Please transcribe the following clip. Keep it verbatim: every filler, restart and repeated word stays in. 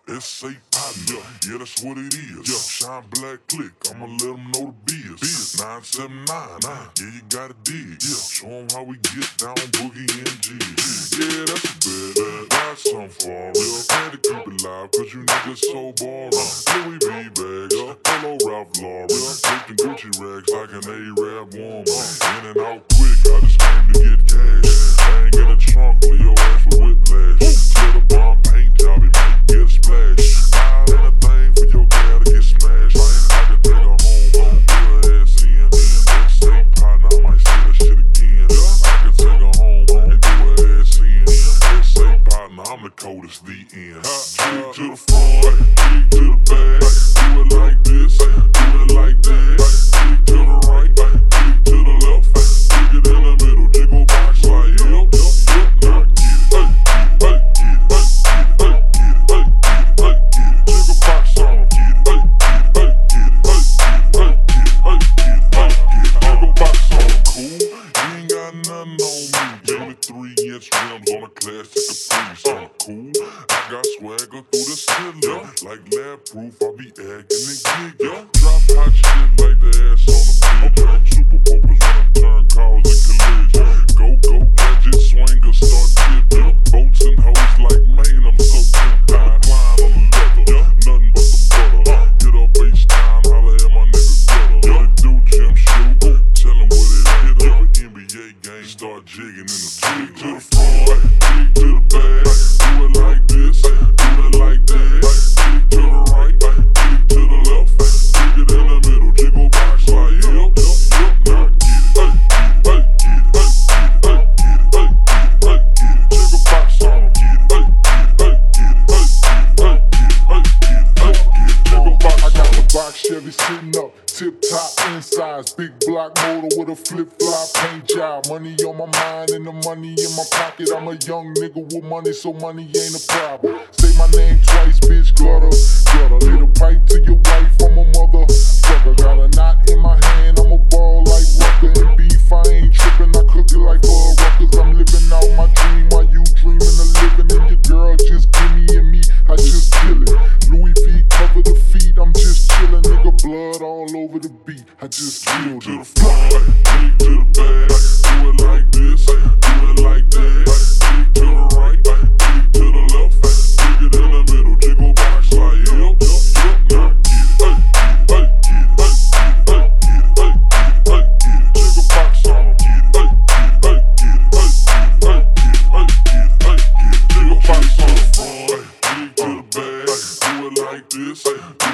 S A partner, yeah, that's what it is. Yeah, Shine Black Click, I'ma let them know the biz. Biz nine seven nine, nine, yeah, you gotta dig. Yeah, show them how we get down, Boogie and G. Yeah, that's a bet, that's some for real. Had to keep it live, cause you niggas so boring. Louis V bags, hello Ralph Lauren. Taking Gucci rags like an A-Rap woman. In and out quick, I just came to get cash. I ain't get a trunk, leave your ass with whiplash. Till the bomb paint job, he might get a splash. Buy anything for your gal to get smashed. I can take her home, home, do her ass in. S A partner, I might say that shit again. I can take her home, home, and do her ass in. S A partner, I'm the coldest, the end. G to the front, G to the back. Do it like this, do it like that. G to the right, G to the left. Stick it in the middle, jiggle box like yep, yep, yep. Now get it, hey, get it, hey, get it, hey, get it, hey, get it, hey, get it. Jiggle box on, get it, hey, get it, hey, get it, hey, get it, hey, get it, hey, get it, hey, get it. Jiggle box on, cool. You ain't got nothing on me. Maybe three inch rims on a classic Caprice. I'm cool. I got swagger through the ceiling. Like lab proof, I be acting and gigging. Drop hot shit like the ass on a bitch. Super Bowlers wanna turn cars and collision. Go, go, gadget swingers start tipping. Boats and hoes like man, I'm so tempted. I climb on the leather, nothing but the butter. Hit up H-Town, holla at my nigga Gutter. What it do, Jim Shoe? Tell him what it is. Hit up an N B A game, start jigging in the jig. To the front, jig to the back. Do it like this, do it like that. Jig to the right, jig to the left. Jig it in the middle, jiggle box like yep, yep, yep. Now get it, hey, get it, hey, get it, hey, get it, hey, get it, hey, get it. Jiggle box on, get it, hey, get it, hey, get it, hey, get it, hey, get it, hey, get it. Jiggle box. I got the box Chevy sitting up, tip top insides, big block motor with a flip flop paint job. Money on my mind and the money in my pocket. I'm a young nigga with money, so money ain't a problem. Say my name twice, bitch, Gutter, Gutter. Lit a pipe to your wife, I'm a motherfucker. Got a knot in my hand, I'm a ball like Rucker and beef. I ain't tripping, I cook it like Bud Ruckers. I'm living out my dream while you dreaming of living. And your girl just give me and me, I just kill it. Louis V cover the feet, I'm just chillin', nigga. Blood all over the beat, I just killed To the it. front, jig to the back. Do it like this, do it like that. Jig to the right, jig to the left. Jig it in the middle, jiggle box like yep, yep, yep. Now get it, hey, get it, hey, get it, hey, get it, hey, get it, hey, get it. Jiggle box on, get it, hey, get it, hey, get it, hey, get it, hey, get it, hey, get it. Jiggle box on the front, jig to the back. Do it like this,